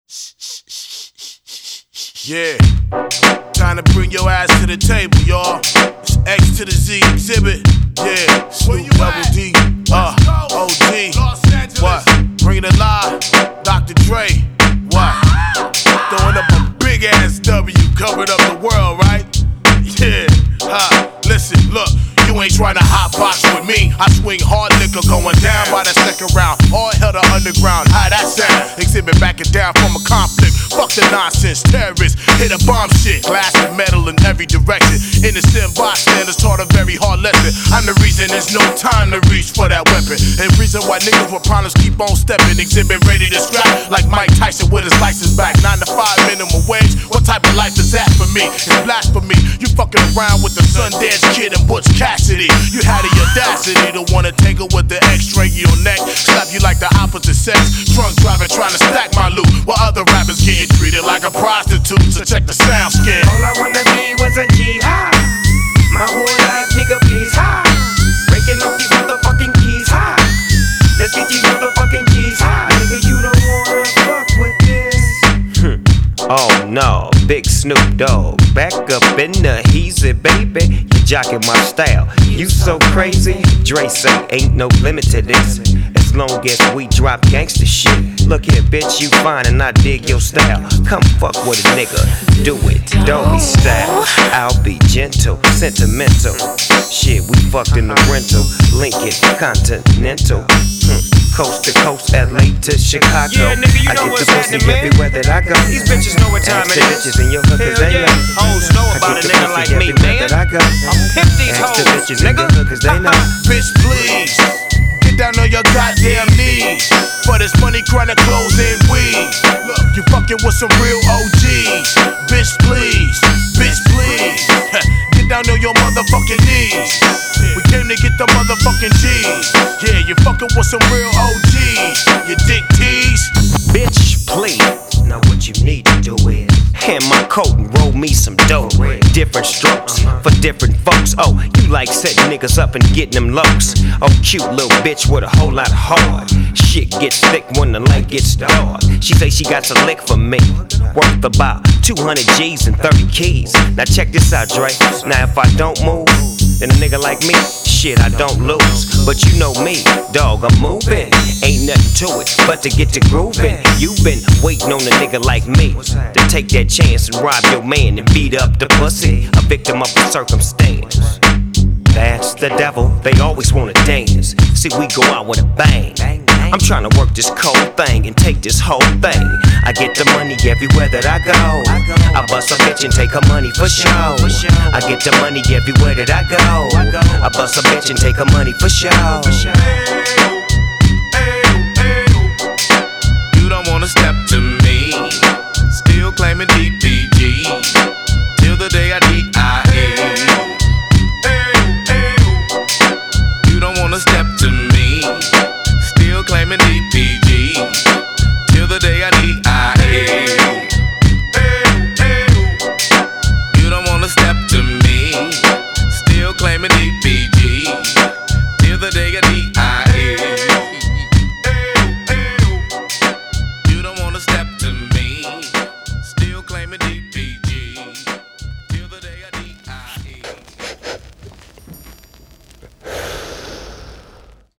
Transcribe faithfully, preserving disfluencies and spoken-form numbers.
Yeah, time to bring your ass to the table, y'all. It's X to the Z exhibit. Yeah, Snoop Double D, uh, O G. What? Bring it alive, Doctor Dre. What? Throwing up a big ass W, covered up the world, right? Yeah, ha. Listen, look. You ain't tryna hotbox with me. I swing hard liquor going down by the second round. All hell to underground. How that sound? Exhibit backing down from a conflict. Fuck the nonsense. Terrorists hit a bomb shit. Glass and metal in every direction. Innocent bystanders taught a very hard lesson. I'm the reason there's no time to reach for that weapon. And reason why niggas with problems keep on stepping. Exhibit ready to scrap like Mike Tyson with his license back. Nine to five minimum wage. What type of life is that for me? It's blasphemy. You fucking around with the Sundance Kid and Butch Cassidy. You had the audacity to wanna tangle with the X-ray in your neck. Slap you like the opposite sex. Drunk driving trying to stack my loot, while other rappers getting treated like a prostitute. So check the sound skin. All I wanna be was a G high. My whole life, nigga, please high. Breaking off these motherfucking keys high. Let's get these motherfucking G's high. Nigga, you don't wanna fuck with this. Oh no, Big Snoop Dogg, back up in the heezy, baby. You jockin' my style, you so crazy. Dre say ain't no limit to this, as long as we drop gangsta shit. Look here, bitch, you fine and I dig your style. Come fuck with a nigga, do it, doggy style. I'll be gentle, sentimental. Shit, we fucked in the rental, Lincoln Continental. Hmm. Coast to coast, L A to Chicago. Yeah, nigga, you I know get what's the pussy happening, man. everywhere that I go. These bitches know what time Ask it the is. bitches in your hookers, Hell they yeah. know. Hoes know I about get a the nigga pussy like me, everywhere man. that I go. I'm pimp these Ask the hoes, bitches in nigga. your hookers, they know. Bitch, please get down on your goddamn knees for this money, chronic clothes and weed. Look, you fucking with some real O Gs. Bitch, please, bitch, please get down on your motherfucking knees. We came to get the motherfucking G's. Yeah, you fucking with some real O Gs. You dick tease. Bitch, please. Now what you need to do is hand my coat and roll me some dough. Different strokes for different folks. Oh, you like setting niggas up and getting them lows. Oh, cute little bitch with a whole lot of heart. Shit gets thick when the light gets dark. She say she got a lick for me, worth about two hundred G's and thirty keys. Now check this out, Dre. Now if I don't move, then a nigga like me, shit, I don't lose. But you know me, dog, I'm moving. Ain't nothing to it but to get to grooving. You been waiting on a nigga like me to take that chance and rob your man and beat up the pussy, a victim of a circumstance. That's the devil, they always wanna dance. See, we go out with a bang. I'm tryna work this cold thing and take this whole thing. I get the money everywhere that I go. I bust a bitch and take her money for show. I get the money everywhere that I go. I bust a bitch and take her money for show. You don't wanna step to me, still claiming D P G, till the day I D I E. You don't wanna step to me, still claiming D P G.